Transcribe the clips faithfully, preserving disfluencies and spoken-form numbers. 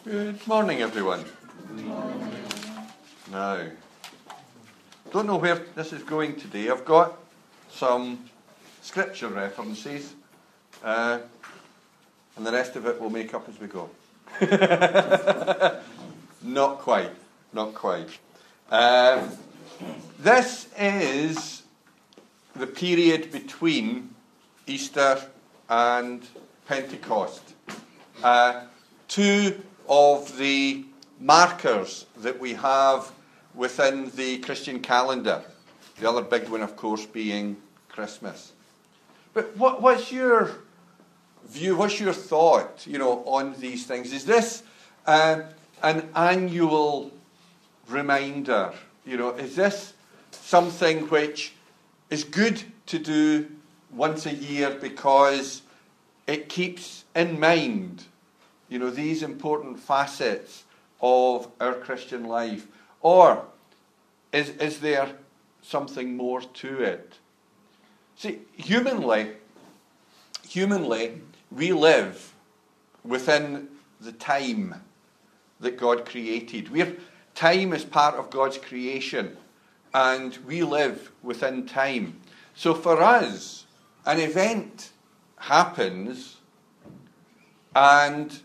Good morning, everyone. Good morning. Now, don't know where this is going today. I've got some scripture references, uh, and the rest of it we'll make up as we go. Not quite. Not quite. Um, this is the period between Easter and Pentecost. Uh, two of the markers that we have within the Christian calendar. The other big one, of course, being Christmas. But what, what's your view, what's your thought, you know, on these things? Is this uh, an annual reminder? You know, is this something which is good to do once a year because it keeps in mind, you know, these important facets of our Christian life? Or is, is there something more to it? See, humanly, humanly, we live within the time that God created. We're, time is part of God's creation, and we live within time. So for us, an event happens, and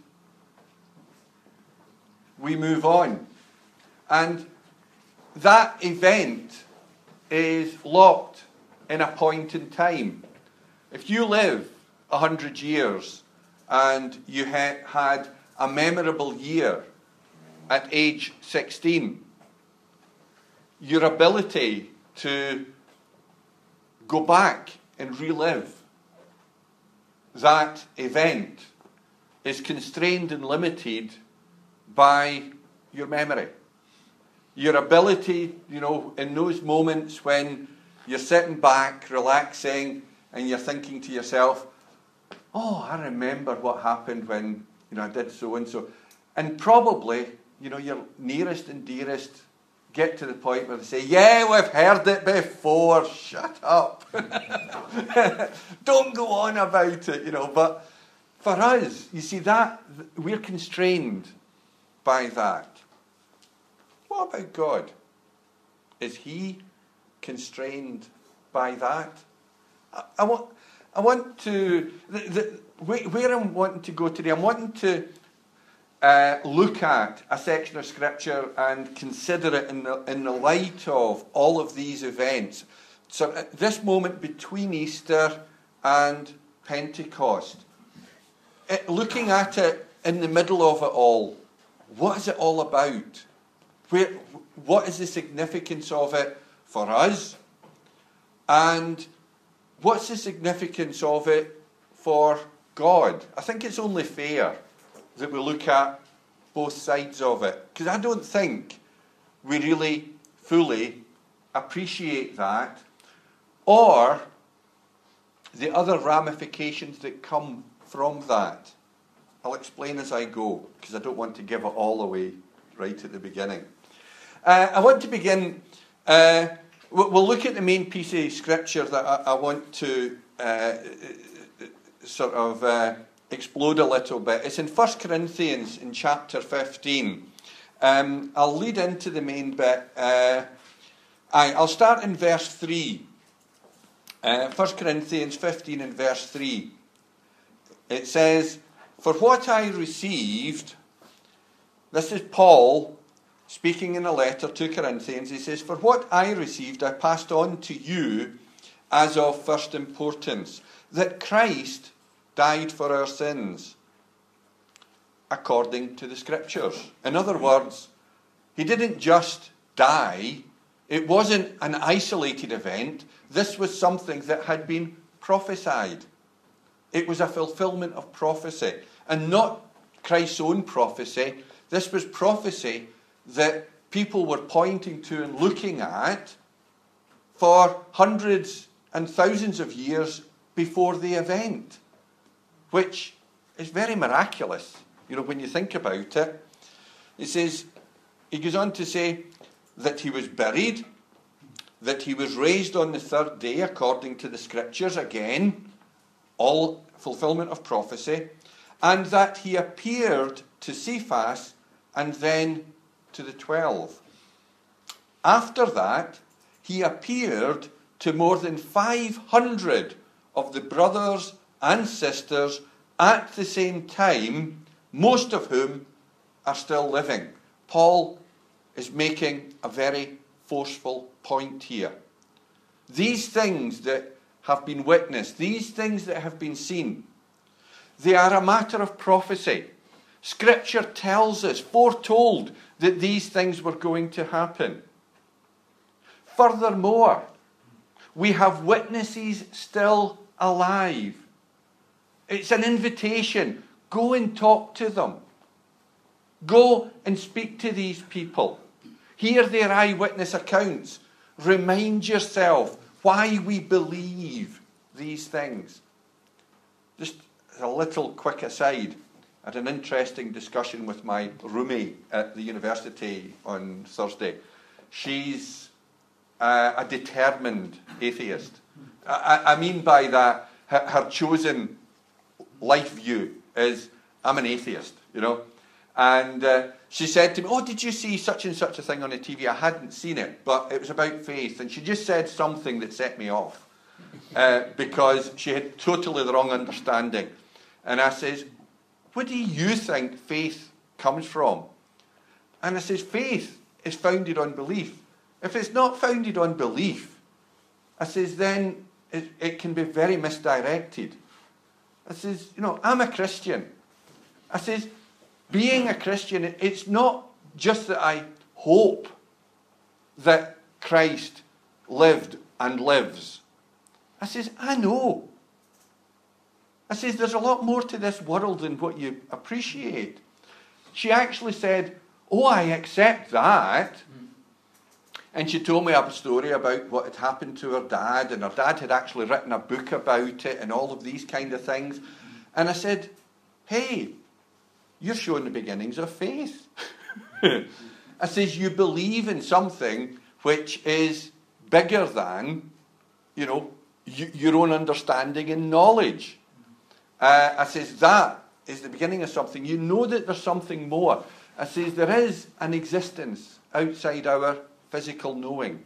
we move on. And that event is locked in a point in time. If you live a hundred years and you ha- had a memorable year at age sixteen, your ability to go back and relive that event is constrained and limited by your memory. Your ability, you know, in those moments when you're sitting back, relaxing, and you're thinking to yourself, oh, I remember what happened when, you know, I did so and so. And probably, you know, your nearest and dearest get to the point where they say, yeah, we've heard it before, shut up. Don't go on about it, you know. But for us, you see, that we're constrained by that. What about God? Is he constrained by that? I, I want, I want to, the, the, where I'm wanting to go today, I'm wanting to uh, look at a section of Scripture and consider it in the, in the light of all of these events. So at this moment between Easter and Pentecost, it, looking at it in the middle of it all, what is it all about? Where, what is the significance of it for us? And what's the significance of it for God? I think it's only fair that we look at both sides of it, because I don't think we really fully appreciate that, or the other ramifications that come from that. I'll explain as I go, because I don't want to give it all away right at the beginning. Uh, I want to begin, uh, we'll look at the main piece of Scripture that I, I want to uh, sort of uh, explode a little bit. It's in First Corinthians in chapter fifteen. Um, I'll lead into the main bit. Uh, I, I'll start in verse three. Uh, First Corinthians fifteen and verse three. It says, "For what I received," this is Paul speaking in a letter to Corinthians. He says, "For what I received I passed on to you as of first importance, that Christ died for our sins, according to the Scriptures." In other words, he didn't just die. It wasn't an isolated event. This was something that had been prophesied. It was a fulfillment of prophecy, and not Christ's own prophecy. This was prophecy that people were pointing to and looking at for hundreds and thousands of years before the event, which is very miraculous, you know, when you think about it. He says, he goes on to say that he was buried, that he was raised on the third day according to the Scriptures, again, all fulfillment of prophecy, and that he appeared to Cephas, and then to the twelve. After that, he appeared to more than five hundred of the brothers and sisters at the same time, most of whom are still living. Paul is making a very forceful point here. These things that have been witnessed, these things that have been seen, they are a matter of prophecy. Scripture tells us, foretold, that these things were going to happen. Furthermore, we have witnesses still alive. It's an invitation. Go and talk to them. Go and speak to these people. Hear their eyewitness accounts. Remind yourself why we believe these things. Just a little quick aside. I had an interesting discussion with my roommate at the university on Thursday. She's uh, a determined atheist. I, I mean by that, her, her chosen life view is, I'm an atheist, you know. And uh, she said to me, oh, did you see such and such a thing on the T V? I hadn't seen it, but it was about faith. And she just said something that set me off uh, because she had totally the wrong understanding. And I says, where do you think faith comes from? And I says, faith is founded on belief. If it's not founded on belief, I says, then it, it can be very misdirected. I says, you know, I'm a Christian. I says, being a Christian, it's not just that I hope that Christ lived and lives. I says, I know. I says, there's a lot more to this world than what you appreciate. She actually said, oh, I accept that. Mm. And she told me a story about what had happened to her dad, and her dad had actually written a book about it and all of these kind of things. Mm. And I said, hey, you're showing the beginnings of faith. I says, you believe in something which is bigger than, you know, y- your own understanding and knowledge. Uh, I says, that is the beginning of something. You know that there's something more. I says, there is an existence outside our physical knowing.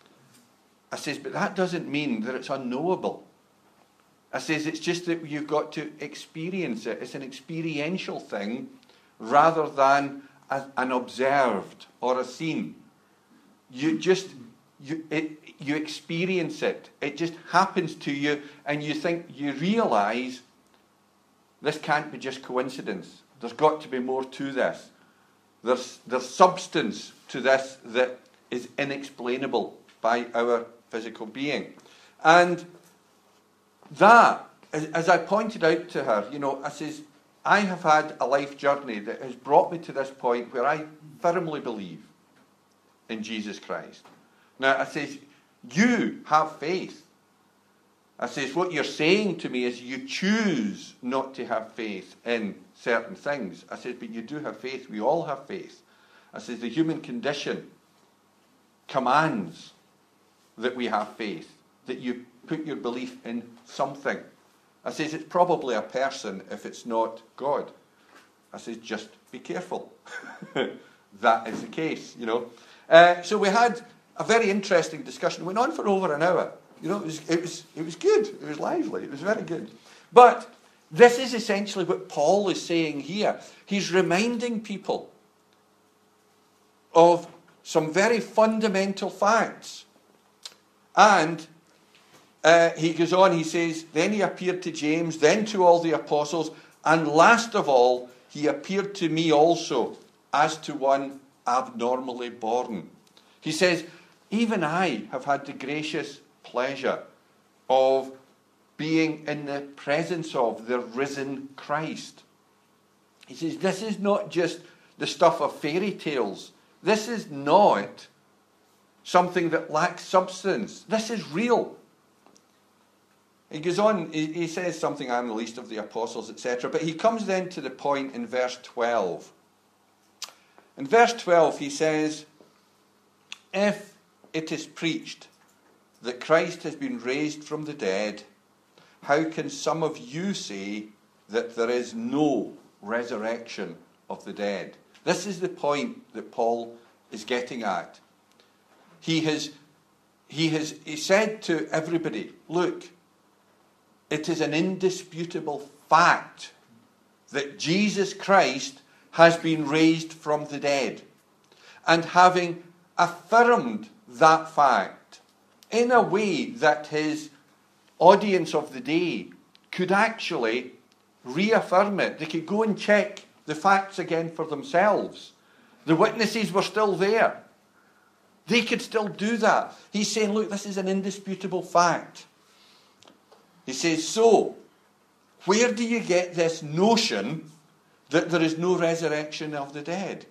I says, but that doesn't mean that it's unknowable. I says, it's just that you've got to experience it. It's an experiential thing rather than a, an observed or a seen. You just, you, it, you experience it. It just happens to you, and you think, you realise this can't be just coincidence. There's got to be more to this. There's, there's substance to this that is inexplainable by our physical being. And that, as, as I pointed out to her, you know, I says, I have had a life journey that has brought me to this point where I firmly believe in Jesus Christ. Now, I says, you have faith. I says, what you're saying to me is you choose not to have faith in certain things. I says, but you do have faith. We all have faith. I says, the human condition commands that we have faith, that you put your belief in something. I says, it's probably a person if it's not God. I says, just be careful. That is the case, you know. Uh, so we had a very interesting discussion. It went on for over an hour. You know, it was, it was, it was good. It was lively. It was very good. But this is essentially what Paul is saying here. He's reminding people of some very fundamental facts. And uh, he goes on, he says, then he appeared to James, then to all the apostles, and last of all, he appeared to me also, as to one abnormally born. He says, even I have had the gracious pleasure of being in the presence of the risen Christ. He says, this is not just the stuff of fairy tales. This is not something that lacks substance. This is real. He goes on, he, he says something, I am the least of the apostles, et cetera. But he comes then to the point in verse twelve. In verse twelve he says, if it is preached that Christ has been raised from the dead, how can some of you say that there is no resurrection of the dead. This is the point that Paul is getting at. He has, he has he said to everybody, look, it is an indisputable fact that Jesus Christ has been raised from the dead. And having affirmed that fact in a way that his audience of the day could actually reaffirm it. They could go and check the facts again for themselves. The witnesses were still there. They could still do that. He's saying, look, this is an indisputable fact. He says, so, where do you get this notion that there is no resurrection of the dead?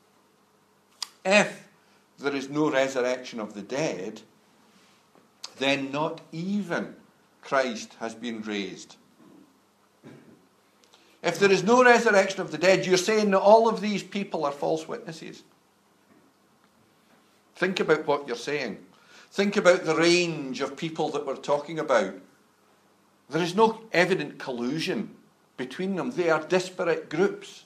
If there is no resurrection of the dead, then not even Christ has been raised. If there is no resurrection of the dead, you're saying that all of these people are false witnesses. Think about what you're saying. Think about the range of people that we're talking about. There is no evident collusion between them. They are disparate groups.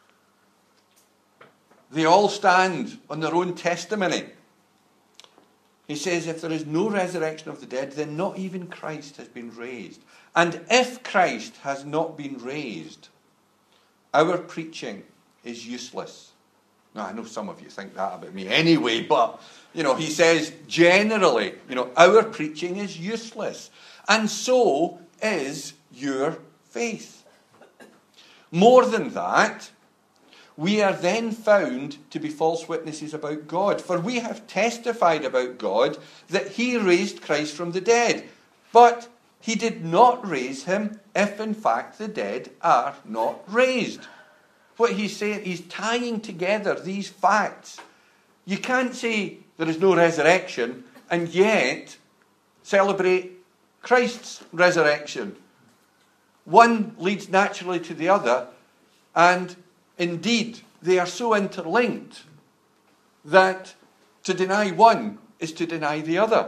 They all stand on their own testimony. He says, if there is no resurrection of the dead, then not even Christ has been raised. And if Christ has not been raised, our preaching is useless. Now, I know some of you think that about me anyway, but, you know, he says, generally, you know, our preaching is useless. And so is your faith. More than that, we are then found to be false witnesses about God. For we have testified about God that he raised Christ from the dead. But he did not raise him if in fact the dead are not raised. What he's saying, he's tying together these facts. You can't say there is no resurrection and yet celebrate Christ's resurrection. One leads naturally to the other, and indeed, they are so interlinked that to deny one is to deny the other.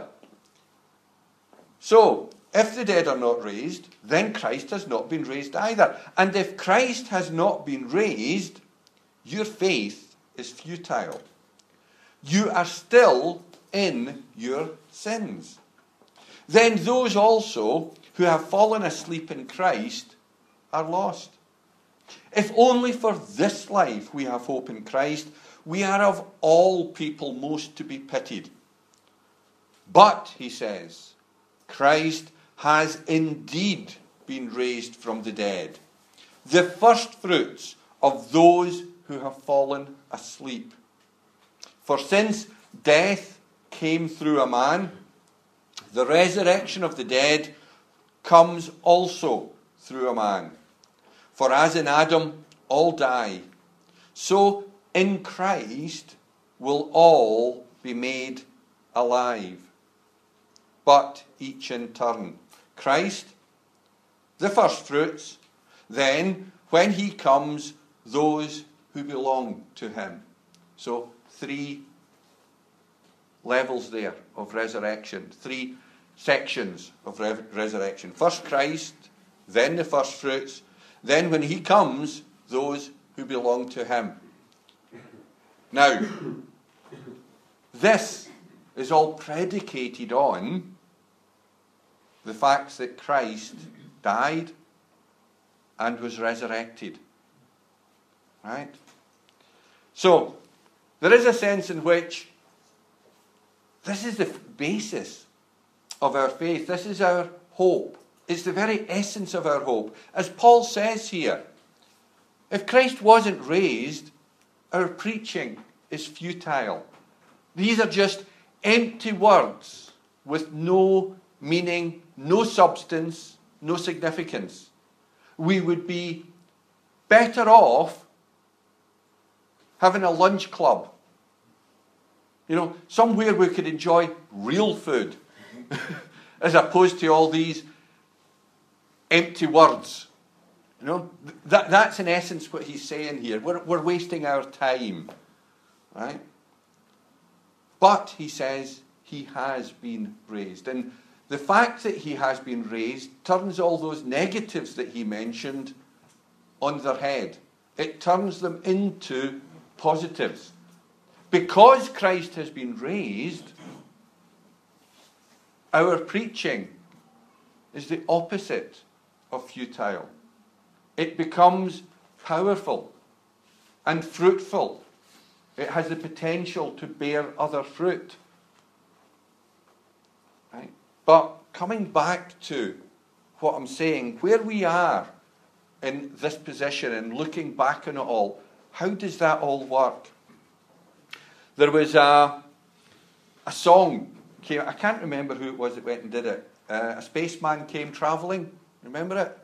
So, if the dead are not raised, then Christ has not been raised either. And if Christ has not been raised, your faith is futile. You are still in your sins. Then those also who have fallen asleep in Christ are lost. If only for this life we have hope in Christ, we are of all people most to be pitied. But, he says, Christ has indeed been raised from the dead, the first fruits of those who have fallen asleep. For since death came through a man, the resurrection of the dead comes also through a man. For as in Adam all die, so in Christ will all be made alive. But each in turn. Christ, the first fruits, then when he comes, those who belong to him. So three levels there of resurrection, three sections of re- resurrection. First Christ, then the first fruits, then when he comes, those who belong to him. Now, this is all predicated on the fact that Christ died and was resurrected. Right? So, there is a sense in which this is the basis of our faith. This is our hope. It's the very essence of our hope. As Paul says here, if Christ wasn't raised, our preaching is futile. These are just empty words with no meaning, no substance, no significance. We would be better off having a lunch club. You know, somewhere we could enjoy real food as opposed to all these empty words. You know, that, that's in essence what he's saying here. We're, we're wasting our time. Right? But, he says, he has been raised. And the fact that he has been raised turns all those negatives that he mentioned on their head. It turns them into positives. Because Christ has been raised, our preaching is the opposite of futile. It becomes powerful and fruitful. It has the potential to bear other fruit. Right? But coming back to what I'm saying, where we are in this position and looking back on it all, how does that all work? There was a, a song, came, I can't remember who it was that went and did it. Uh, a spaceman came travelling. Remember it?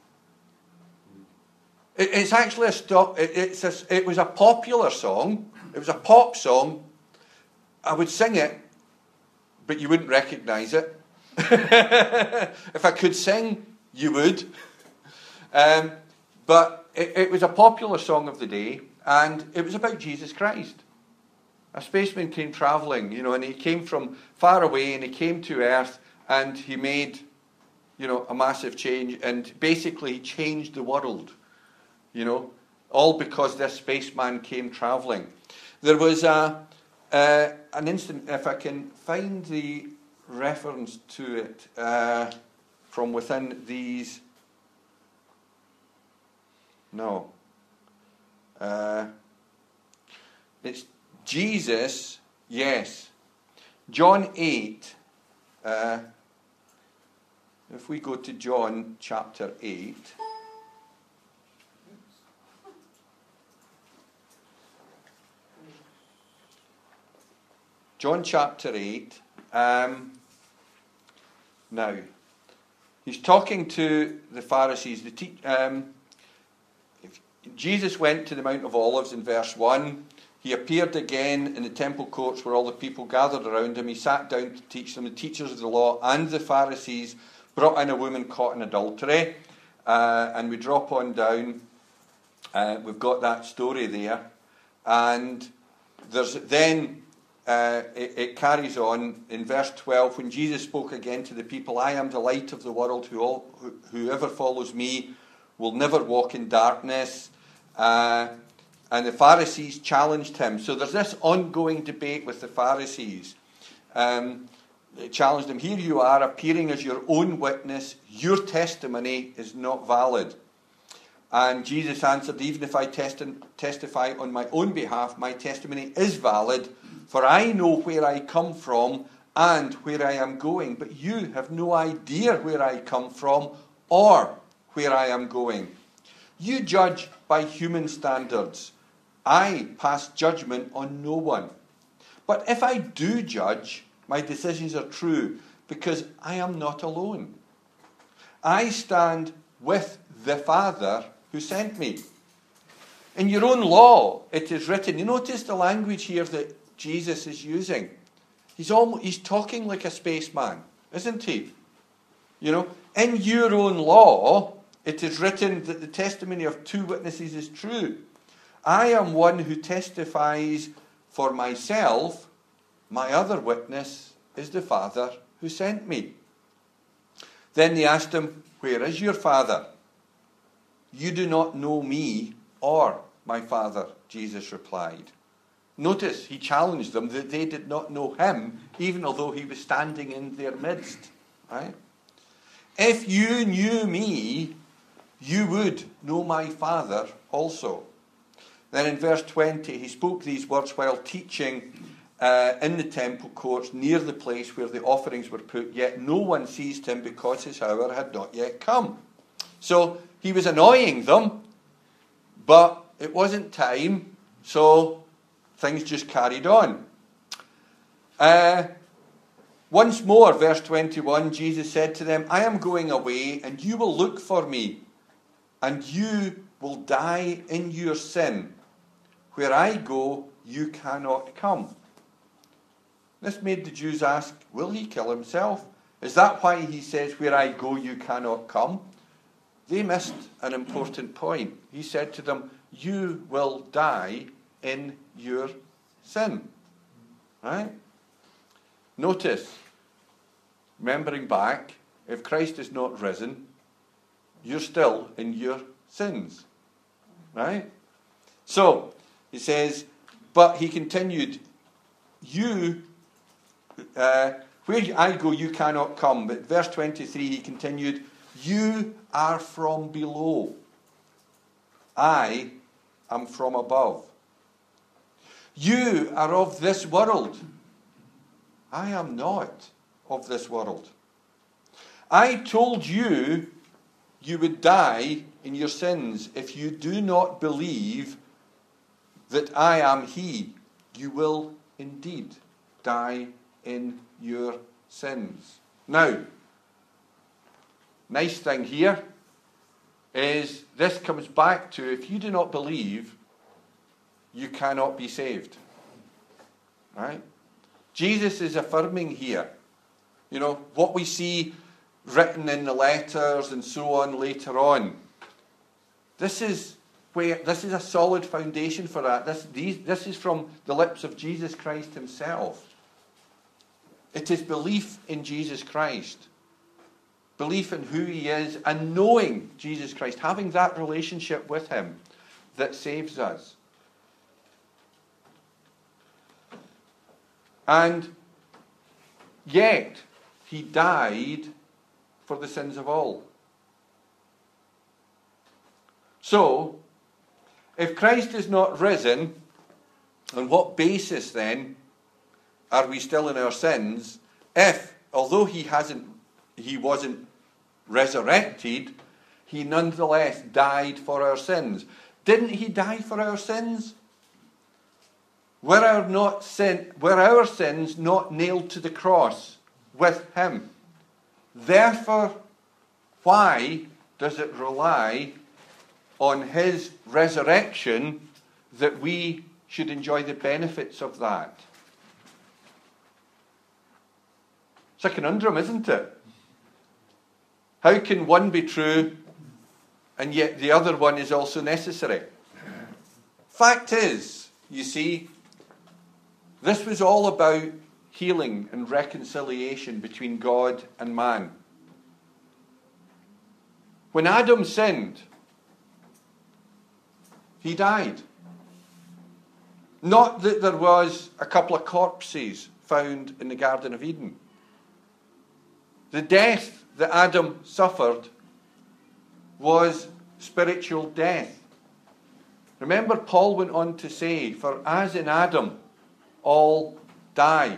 it it's actually a, sto- it, it's a it was a popular song. It was a pop song. I would sing it, but you wouldn't recognise it. If I could sing, you would. Um, but it, it was a popular song of the day, and it was about Jesus Christ. A spaceman came travelling, you know, and he came from far away, and he came to Earth, and he made, you know, a massive change, and basically he changed the world, you know, all because this spaceman came travelling. There was a, uh, an instant, if I can find the reference to it uh, from within these, no, uh, it's Jesus, yes, John eight, uh, if we go to John chapter eight, John chapter eight, um, now, he's talking to the Pharisees. The te- um, if Jesus went to the Mount of Olives in verse one. He appeared again in the temple courts where all the people gathered around him. He sat down to teach them. The teachers of the law and the Pharisees brought in a woman caught in adultery. Uh, and we drop on down. Uh, we've got that story there. And there's then, uh, it, it carries on in verse twelve, when Jesus spoke again to the people, I am the light of the world. Who all, who, whoever follows me will never walk in darkness. Uh, and the Pharisees challenged him. So there's this ongoing debate with the Pharisees. Um, they challenged him. Here you are, appearing as your own witness. Your testimony is not valid. And Jesus answered, even if I testi- testify on my own behalf, my testimony is valid, for I know where I come from and where I am going. But you have no idea where I come from or where I am going. You judge by human standards. I pass judgment on no one. But if I do judge, my decisions are true, because I am not alone. I stand with the Father who sent me. In your own law, it is written. You notice the language here that Jesus is using. He's almost, he's talking like a spaceman, isn't he? You know, in your own law, it is written that the testimony of two witnesses is true. I am one who testifies for myself. My other witness is the Father who sent me. Then they asked him, where is your Father? You do not know me or my Father, Jesus replied. Notice he challenged them that they did not know him, even although he was standing in their midst. Right? If you knew me, you would know my Father also. Then in verse twenty, he spoke these words while teaching uh, in the temple courts near the place where the offerings were put, yet no one seized him because his hour had not yet come. So he was annoying them, but it wasn't time, so things just carried on. Uh, once more, verse twenty-one, Jesus said to them, I am going away, and you will look for me, and you will die in your sin. Where I go, you cannot come. This made the Jews ask, will he kill himself? Is that why he says, where I go, you cannot come? They missed an important point. He said to them, you will die in your sin. Right? Notice, remembering back, if Christ is not risen, you're still in your sins. Right? So, he says, but he continued, you, uh, where I go, you cannot come. But verse twenty-three, he continued, you are from below. I am from above. You are of this world. I am not of this world. I told you you would die in your sins. If you do not believe that I am he, you will indeed die in your sins. Now, nice thing here is this comes back to, if you do not believe, you cannot be saved. Right? Jesus is affirming here, you know, what we see written in the letters and so on later on. This is where this is a solid foundation for that. This, these, this is from the lips of Jesus Christ himself. It is belief in Jesus Christ. Belief in who he is and knowing Jesus Christ, having that relationship with him that saves us. And yet, he died for the sins of all. So, if Christ is not risen, on what basis then are we still in our sins if, although he hasn't, he wasn't resurrected, he nonetheless died for our sins? Didn't he die for our sins? Were our, not sin, were our sins not nailed to the cross with him? Therefore, why does it rely on his resurrection that we should enjoy the benefits of that? It's a conundrum, isn't it? How can one be true and yet the other one is also necessary? Fact is, you see, this was all about healing and reconciliation between God and man. When Adam sinned, he died. Not that there was a couple of corpses found in the Garden of Eden. The death that Adam suffered was spiritual death. Remember, Paul went on to say, for as in Adam all die,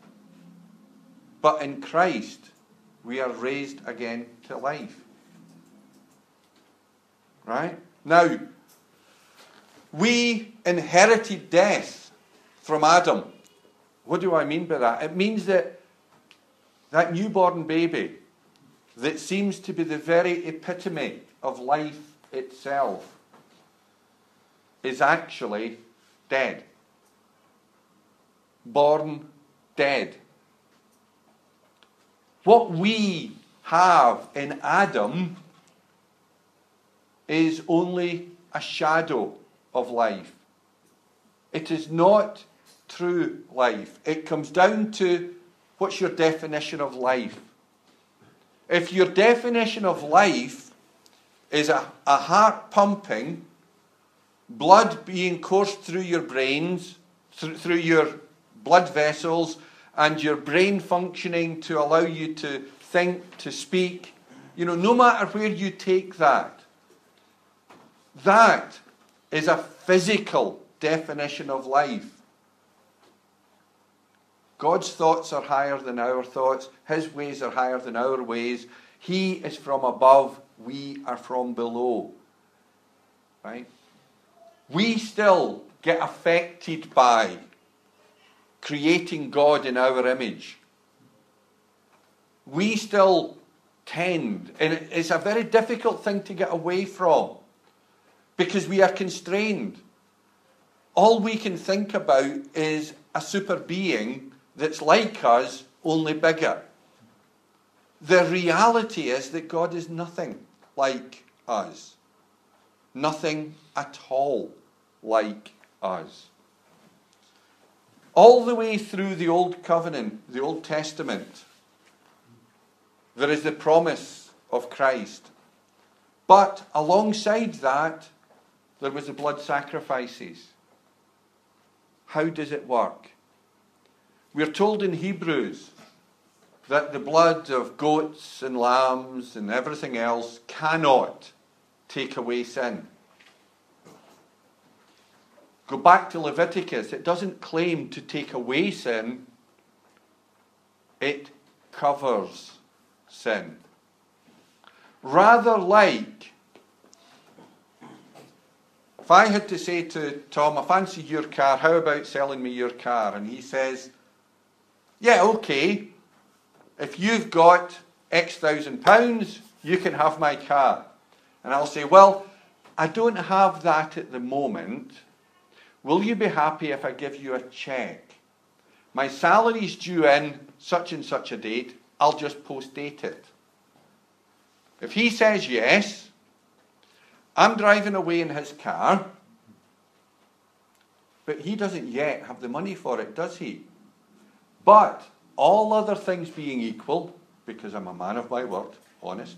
but in Christ we are raised again to life. Right? Now, we inherited death from Adam. What do I mean by that? It means that that newborn baby that seems to be the very epitome of life itself is actually dead. Born dead. What we have in Adam is only a shadow of life. It is not true life. It comes down to, what's your definition of life? If your definition of life is a, a heart pumping, blood being coursed through your brains, through, through your blood vessels, and your brain functioning to allow you to think, to speak, you know, no matter where you take that, that is a physical definition of life. God's thoughts are higher than our thoughts. His ways are higher than our ways. He is from above. We are from below. Right? We still get affected by creating God in our image. We still tend, and it's a very difficult thing to get away from, because we are constrained. All we can think about is a super being that's like us, only bigger. The reality is that God is nothing like us. Nothing at all like us. All the way through the Old Covenant, the Old Testament, there is the promise of Christ. But alongside that, there was the blood sacrifices. How does it work? We're told in Hebrews that the blood of goats and lambs and everything else cannot take away sin. Go back to Leviticus. It doesn't claim to take away sin. It covers sin. Rather like, if I had to say to Tom, I fancy your car, how about selling me your car? And he says, yeah, okay. If you've got X thousand pounds, you can have my car. And I'll say, well, I don't have that at the moment. Will you be happy if I give you a cheque? My salary's due in such and such a date. I'll just post-date it. If he says yes, I'm driving away in his car, but he doesn't yet have the money for it, does he? But all other things being equal, because I'm a man of my word, honest,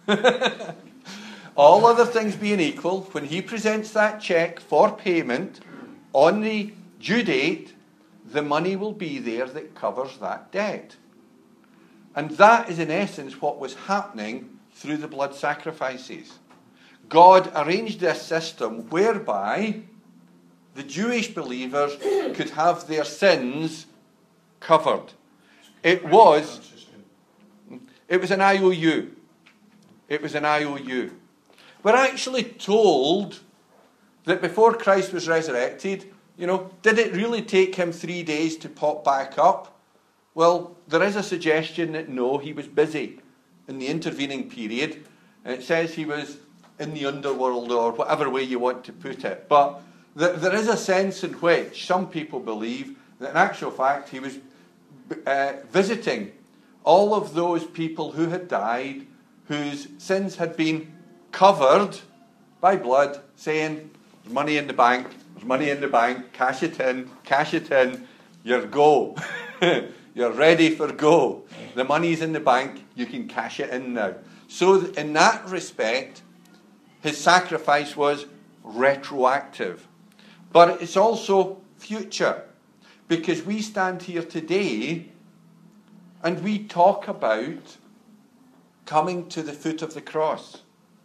all other things being equal, when he presents that cheque for payment on the due date, the money will be there that covers that debt. And that is in essence what was happening through the blood sacrifices. God arranged this system whereby the Jewish believers could have their sins covered. It was, it was an I O U. It was an I O U. We're actually told that before Christ was resurrected, you know, did it really take him three days to pop back up? Well, there is a suggestion that no, he was busy in the intervening period. And it says he was in the underworld or whatever way you want to put it. But th- there is a sense in which some people believe that in actual fact he was uh, visiting all of those people who had died, whose sins had been covered by blood, saying, there's money in the bank, there's money in the bank, cash it in, cash it in, you're go. You're ready for go. The money's in the bank, you can cash it in now. So in that respect, his sacrifice was retroactive. But it's also future. Because we stand here today and we talk about coming to the foot of the cross.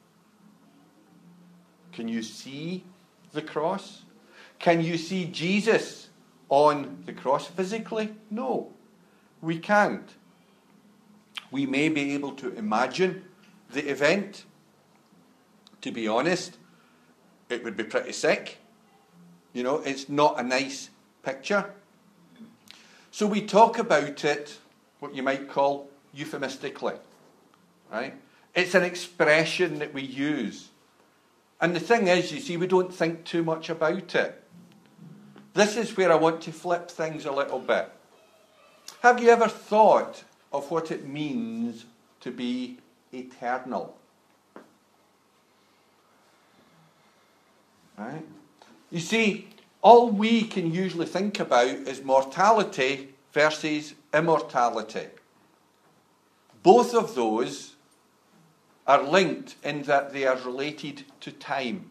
Can you see the cross? Can you see Jesus on the cross physically? No, we can't. We may be able to imagine the event. To be honest, it would be pretty sick. You know, it's not a nice picture. So we talk about it, what you might call euphemistically. Right? It's an expression that we use. And the thing is, you see, we don't think too much about it. This is where I want to flip things a little bit. Have you ever thought of what it means to be eternal? Right? You see, all we can usually think about is mortality versus immortality. Both of those are linked in that they are related to time.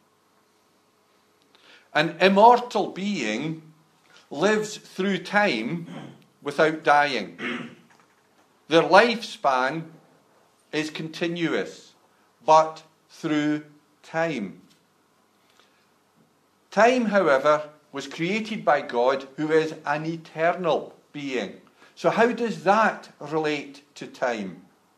An immortal being lives through time without dying. Their lifespan is continuous, but through time. Time, however, was created by God, who is an eternal being. So how does that relate to time?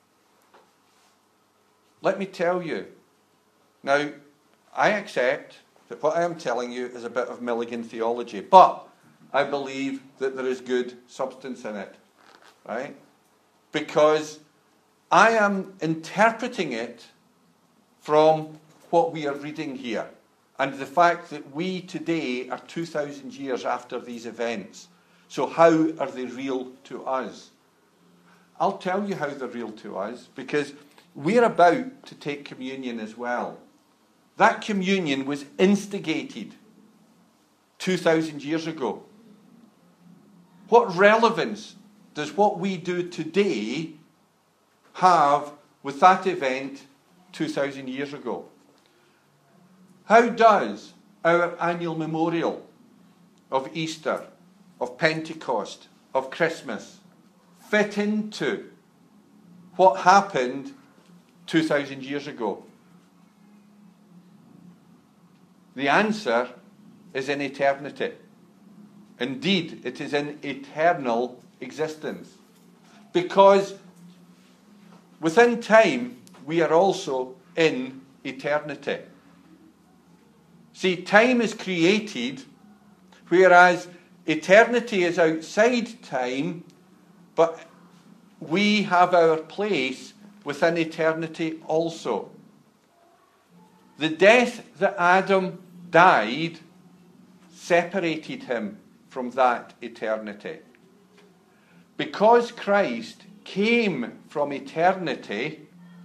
Let me tell you. Now, I accept that what I am telling you is a bit of Milligan theology, but I believe that there is good substance in it, right? Because I am interpreting it from what we are reading here, and the fact that we today are two thousand years after these events. So how are they real to us? I'll tell you how they're real to us, because we're about to take communion as well. That communion was instigated two thousand years ago. What relevance does what we do today have with that event two thousand years ago? How does our annual memorial of Easter, of Pentecost, of Christmas fit into what happened two thousand years ago? The answer is in eternity. Indeed, it is in eternal existence. Because within time, we are also in eternity. See, time is created, whereas eternity is outside time, but we have our place within eternity also. The death that Adam died separated him from that eternity. Because Christ came from eternity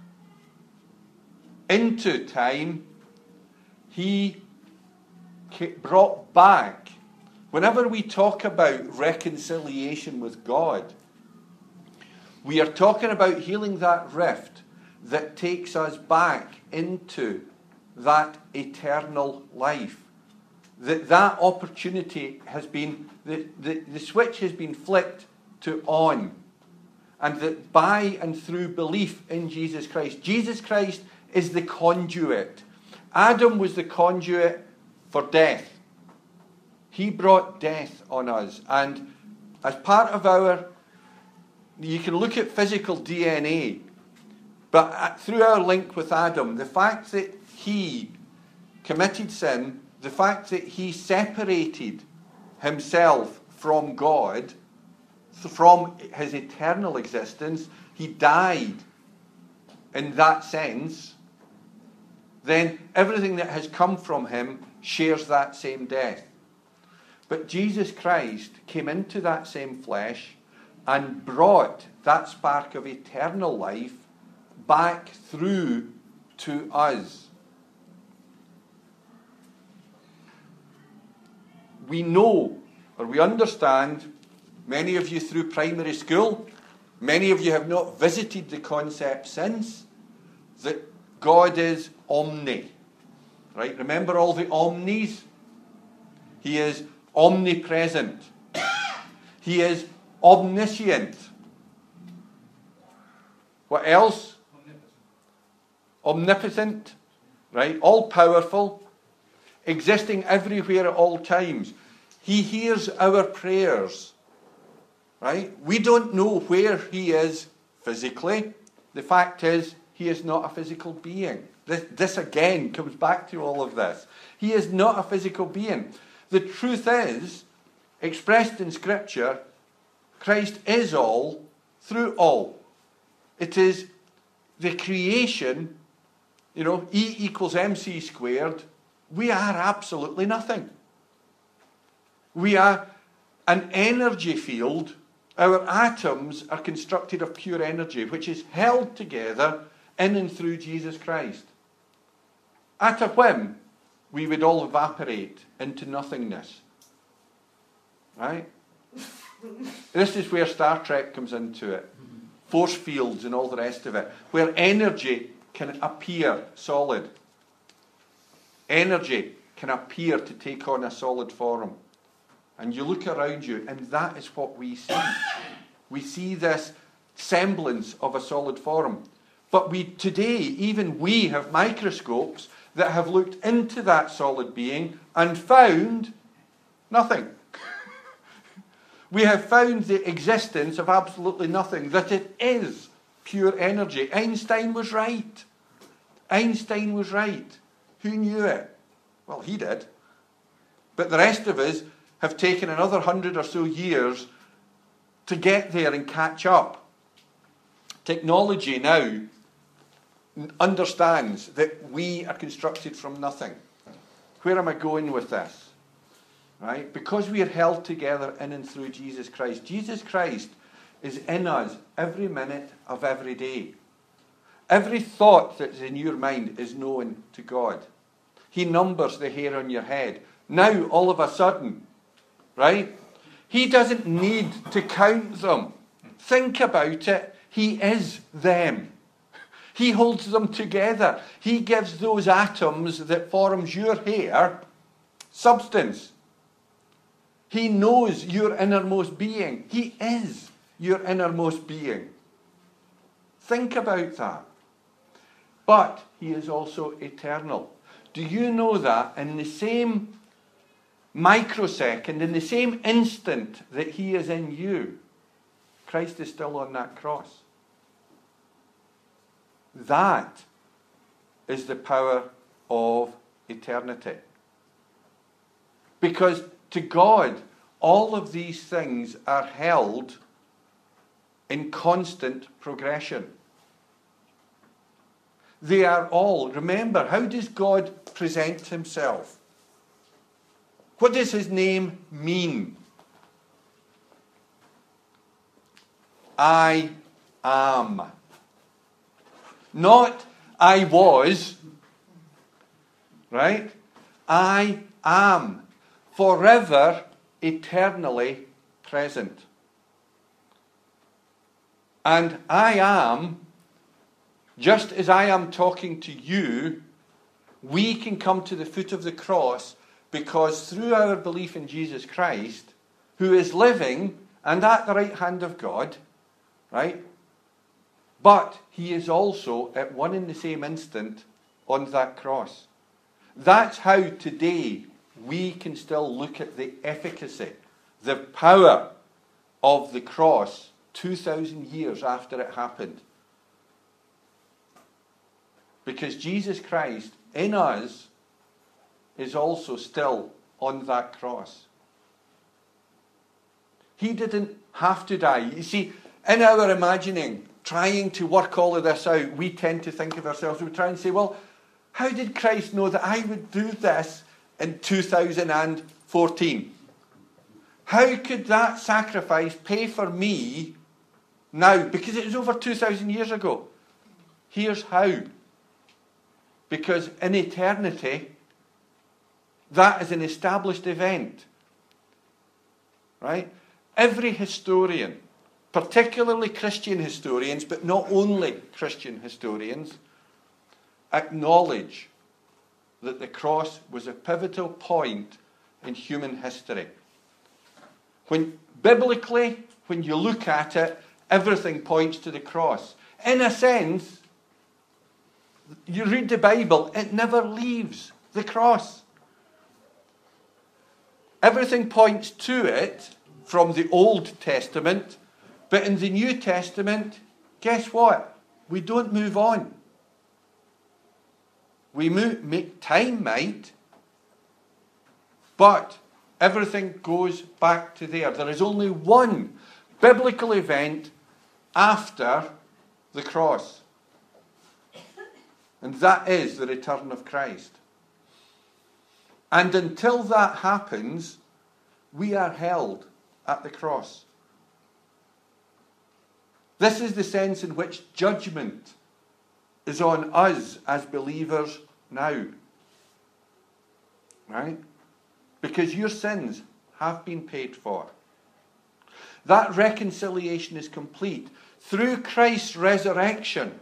into time, he brought back. Whenever we talk about reconciliation with God, we are talking about healing that rift that takes us back into that eternal life. That that opportunity has been, the, the, the switch has been flicked to on. And that by and through belief in Jesus Christ, Jesus Christ is the conduit. Adam was the conduit for death. He brought death on us. And as part of our, you can look at physical D N A, but through our link with Adam, the fact that he committed sin, the fact that he separated himself from God, from his eternal existence, he died in that sense, then everything that has come from him shares that same death. But Jesus Christ came into that same flesh and brought that spark of eternal life back through to us. We know, or we understand, many of you through primary school, many of you have not visited the concept since, that God is omni. Right? Remember all the omnis? He is omnipresent. He is omniscient. What else? Omnipotent. Omnipotent. Right? All powerful. Existing everywhere at all times. He hears our prayers. Right? We don't know where he is physically. The fact is, he is not a physical being. This, this again comes back to all of this. He is not a physical being. The truth is, expressed in Scripture, Christ is all through all. It is the creation, you know, E equals mc squared. We are absolutely nothing. We are an energy field. Our atoms are constructed of pure energy, which is held together in and through Jesus Christ. At a whim, we would all evaporate into nothingness. Right? This is where Star Trek comes into it. Force fields and all the rest of it. Where energy can appear solid. Energy can appear to take on a solid form. And you look around you, and that is what we see. We see this semblance of a solid form. But we today, even we have microscopes that have looked into that solid being and found nothing. We have found the existence of absolutely nothing, that it is pure energy. Einstein was right. Einstein was right. Who knew it? Well, he did. But the rest of us have taken another hundred or so years to get there and catch up. Technology now understands that we are constructed from nothing. Where am I going with this? Right? Because we are held together in and through Jesus Christ. Jesus Christ is in us every minute of every day. Every thought that's in your mind is known to God. He numbers the hair on your head. Now, all of a sudden, right? He doesn't need to count them. Think about it. He is them. He holds them together. He gives those atoms that forms your hair substance. He knows your innermost being. He is your innermost being. Think about that. But he is also eternal. Do you know that in the same microsecond, in the same instant that he is in you, Christ is still on that cross? That is the power of eternity. Because to God, all of these things are held in constant progression. They are all, remember, how does God present himself? What does his name mean? I am. Not I was, right? I am. Forever, eternally present. And I am, just as I am talking to you, we can come to the foot of the cross because through our belief in Jesus Christ, who is living and at the right hand of God, right? But he is also at one and the same instant on that cross. That's how today we can still look at the efficacy, the power of the cross two thousand years after it happened. Because Jesus Christ in us is also still on that cross. He didn't have to die. You see, in our imagining, trying to work all of this out, we tend to think of ourselves, we try and say, well, how did Christ know that I would do this in two thousand fourteen? How could that sacrifice pay for me now? Because it was over two thousand years ago. Here's how. Because in eternity, that is an established event. Right? Every historian, particularly Christian historians, but not only Christian historians, acknowledge that the cross was a pivotal point in human history. When biblically, when you look at it, everything points to the cross. In a sense, you read the Bible, it never leaves the cross. Everything points to it from the Old Testament, but in the New Testament, guess what? We don't move on. We move, make time might, but everything goes back to there. There is only one biblical event after the cross. And that is the return of Christ. And until that happens, we are held at the cross. This is the sense in which judgment is on us as believers now. Right? Because your sins have been paid for. That reconciliation is complete through Christ's resurrection.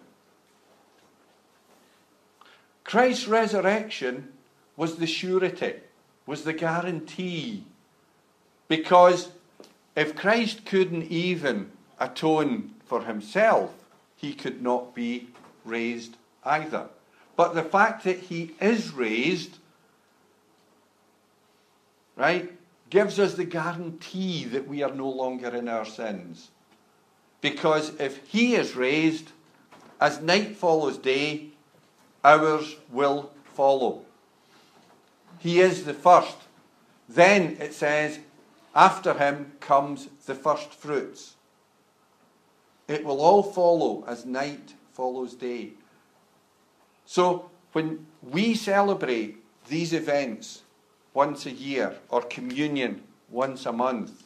Christ's resurrection was the surety, was the guarantee. Because if Christ couldn't even atone for himself, he could not be raised either. But the fact that he is raised, right, gives us the guarantee that we are no longer in our sins. Because if he is raised, as night follows day, ours will follow. He is the first. Then it says, after him comes the first fruits. It will all follow as night follows day. So when we celebrate these events once a year, or communion once a month,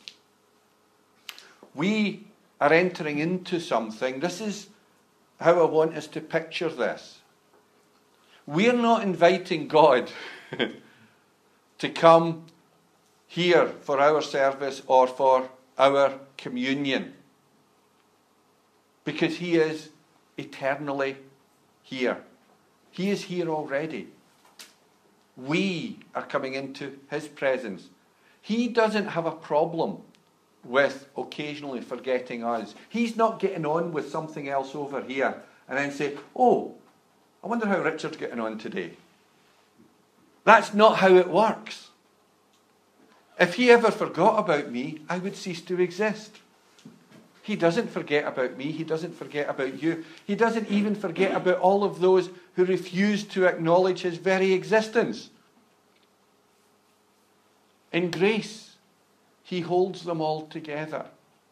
we are entering into something. This is how I want us to picture this. We're not inviting God to come here for our service or for our communion, because he is eternally here. He is here already. We are coming into his presence. He doesn't have a problem with occasionally forgetting us. He's not getting on with something else over here and then say, oh, I wonder how Richard's getting on today. That's not how it works. If he ever forgot about me, I would cease to exist. He doesn't forget about me. He doesn't forget about you. He doesn't even forget about all of those who refuse to acknowledge his very existence. In grace, he holds them all together.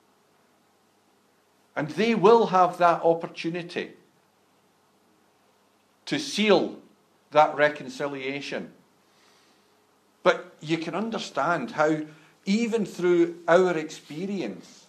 And they will have that opportunity to seal that reconciliation. But you can understand how, even through our experience,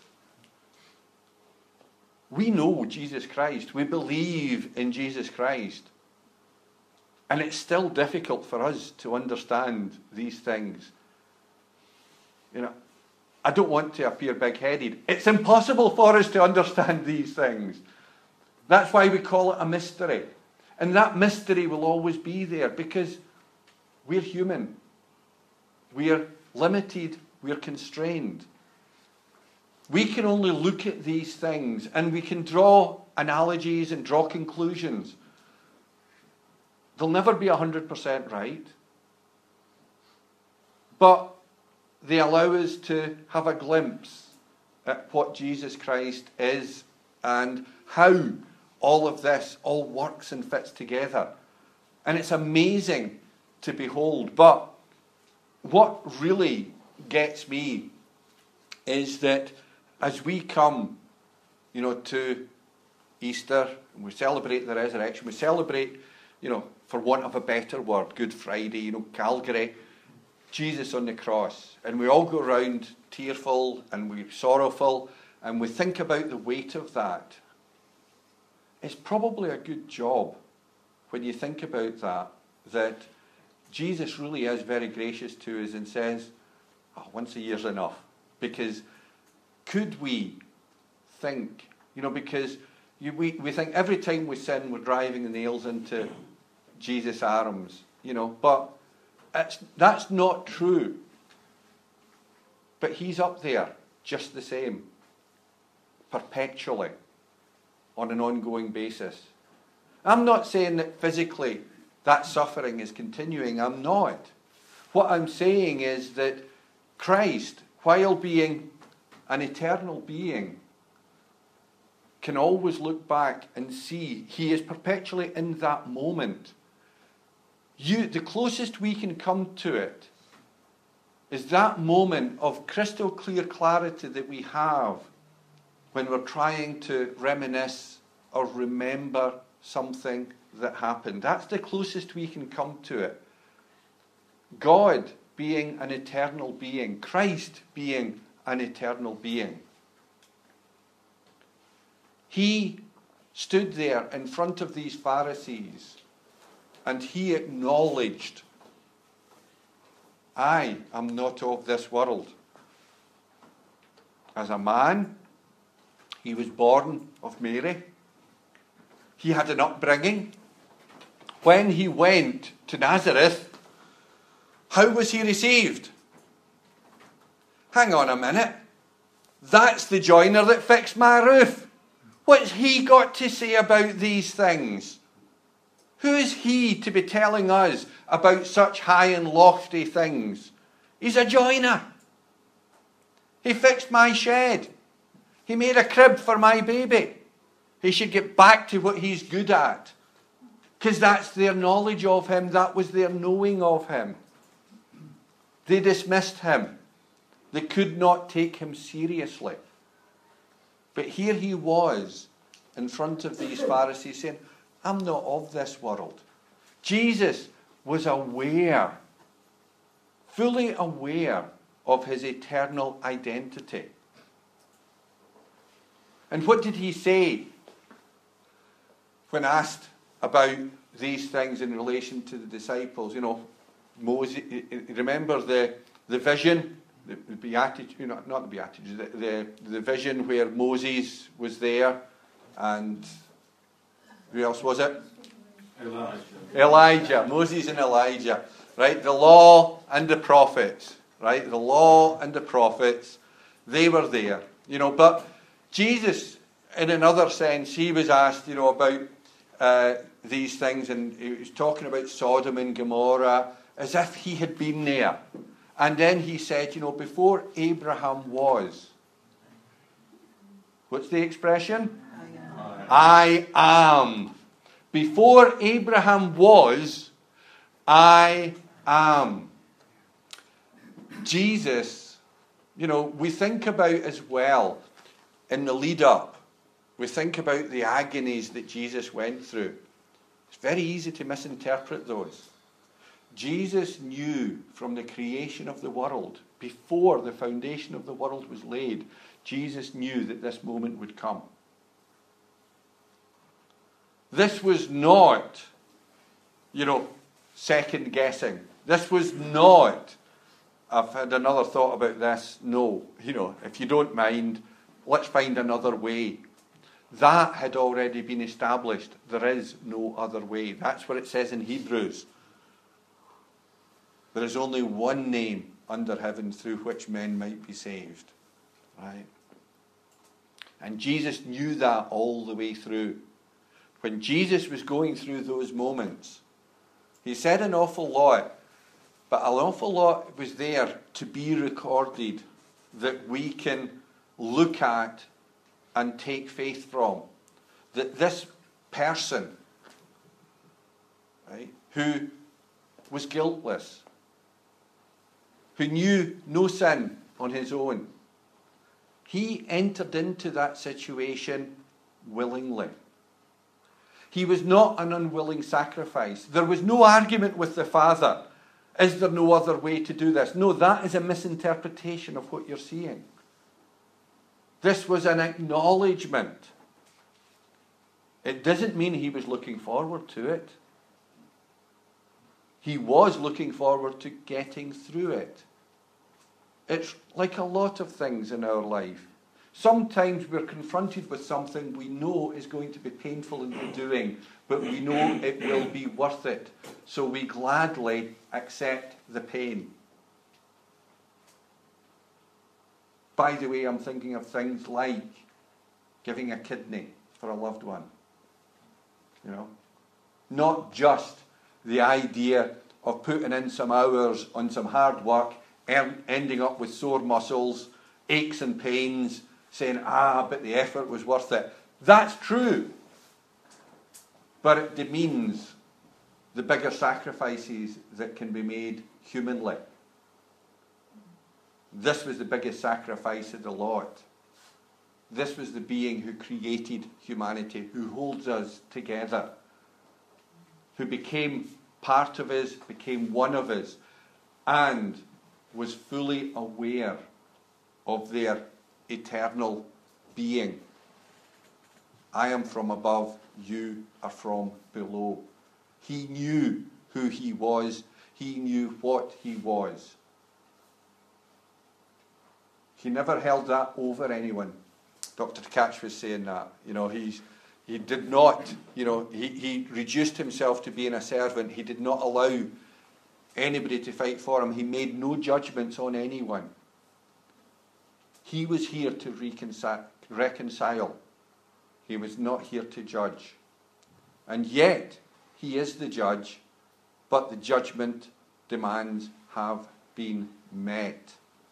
we know Jesus Christ. We believe in Jesus Christ. And it's still difficult for us to understand these things. You know, I don't want to appear big-headed. It's impossible for us to understand these things. That's why we call it a mystery. And that mystery will always be there because we're human. We're limited. We're constrained. We can only look at these things and we can draw analogies and draw conclusions. They'll never be one hundred percent right. But they allow us to have a glimpse at what Jesus Christ is and how all of this all works and fits together. And it's amazing to behold. But what really gets me is that as we come, you know, to Easter, and we celebrate the resurrection, we celebrate, you know, for want of a better word, Good Friday, you know, Calvary, Jesus on the cross. And we all go around tearful and we're sorrowful and we think about the weight of that. It's probably a good job when you think about that, that Jesus really is very gracious to us and says, oh, once a year's enough. Because could we think, you know, because you, we, we think every time we sin, we're driving the nails into Jesus' arms, you know, but it's, that's not true. But he's up there just the same, perpetually, on an ongoing basis. I'm not saying that physically that suffering is continuing. I'm not. What I'm saying is that Christ, while being an eternal being, can always look back and see he is perpetually in that moment. You, the closest we can come to it is that moment of crystal clear clarity that we have when we're trying to reminisce or remember something that happened. That's the closest we can come to it. God being an eternal being, Christ being an eternal being. He stood there in front of these Pharisees and he acknowledged, I am not of this world. As a man, he was born of Mary. He had an upbringing. When he went to Nazareth, how was he received? Hang on a minute. That's the joiner that fixed my roof. What's he got to say about these things? Who is he to be telling us about such high and lofty things? He's a joiner. He fixed my shed. He made a crib for my baby. He should get back to what he's good at. Because that's their knowledge of him. That was their knowing of him. They dismissed him. They could not take him seriously. But here he was in front of these Pharisees saying, I'm not of this world. Jesus was aware, fully aware of his eternal identity. And what did he say when asked about these things in relation to the disciples? You know, Moses, remember the, the vision, the, the Beatitude, you know, not the Beatitude, the, the, the vision where Moses was there and who else was it? Elijah. Elijah, Moses and Elijah, right? The law and the prophets, right? The law and the prophets, they were there, you know. But Jesus, in another sense, he was asked, you know, about uh, these things, and he was talking about Sodom and Gomorrah as if he had been there. And then he said, you know, before Abraham was, what's the expression? I am. I am. Before Abraham was, I am. Jesus, you know, we think about as well in the lead up, we think about the agonies that Jesus went through. It's very easy to misinterpret those. Jesus knew from the creation of the world, before the foundation of the world was laid, Jesus knew that this moment would come. This was not, you know, second guessing. This was not, I've had another thought about this. No, you know, if you don't mind, let's find another way. That had already been established. There is no other way. That's what it says in Hebrews. There is only one name under heaven through which men might be saved. Right? And Jesus knew that all the way through. When Jesus was going through those moments, he said an awful lot, but an awful lot was there to be recorded that we can look at and take faith from. That this person, right, who was guiltless, who knew no sin on his own, he entered into that situation willingly. He was not an unwilling sacrifice. There was no argument with the Father. Is there no other way to do this? No, that is a misinterpretation of what you're seeing. This was an acknowledgement. It doesn't mean he was looking forward to it. He was looking forward to getting through it. It's like a lot of things in our life. Sometimes we're confronted with something we know is going to be painful in the doing, but we know it will be worth it. So we gladly accept the pain. By the way, I'm thinking of things like giving a kidney for a loved one. You know, not just the idea of putting in some hours on some hard work, ending up with sore muscles, aches and pains, saying, ah, but the effort was worth it. That's true. But it demeans the bigger sacrifices that can be made humanly. This was the biggest sacrifice of the lot. This was the being who created humanity, who holds us together, who became part of us, became one of us, and was fully aware of their eternal being. I am from above, you are from below. He knew who he was. He knew what he was. He never held that over anyone. Doctor Catch was saying that. You know, he's, he did not, you know, he, he reduced himself to being a servant. He did not allow anybody to fight for him. He made no judgments on anyone. He was here to reconcile, reconcile. He was not here to judge. And yet, he is the judge, but the judgment demands have been met.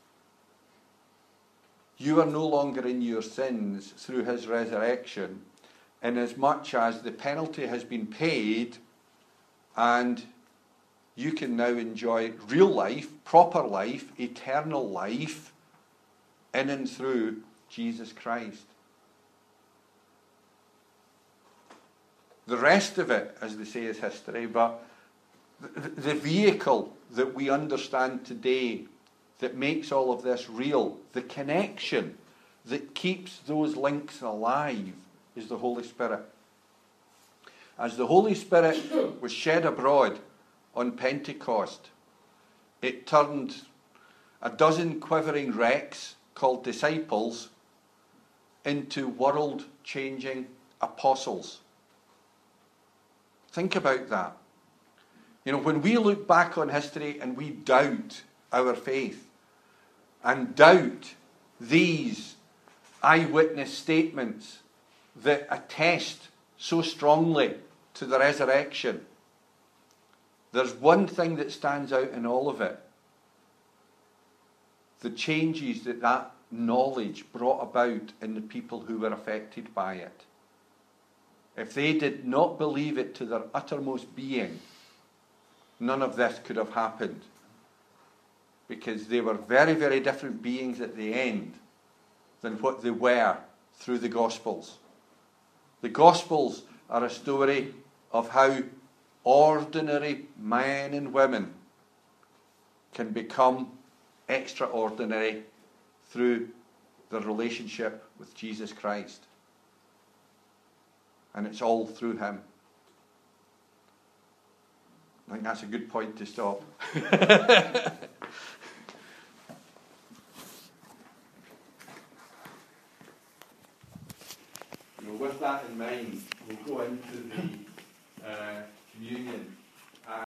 You are no longer in your sins through his resurrection, inasmuch as the penalty has been paid and you can now enjoy real life, proper life, eternal life in and through Jesus Christ. The rest of it, as they say, is history, but the vehicle that we understand today that makes all of this real, the connection that keeps those links alive, is the Holy Spirit. As the Holy Spirit was shed abroad on Pentecost, it turned a dozen quivering wrecks called disciples into world-changing apostles. Think about that. You know, when we look back on history and we doubt our faith and doubt these eyewitness statements that attest so strongly to the resurrection, there's one thing that stands out in all of it. The changes that that knowledge brought about in the people who were affected by it. If they did not believe it to their uttermost being, none of this could have happened. Because they were very, very different beings at the end than what they were through the Gospels. The Gospels are a story of how ordinary men and women can become extraordinary through their relationship with Jesus Christ. And it's all through him. I think that's a good point to stop. You know, with that in mind, we'll go into the uh, communion.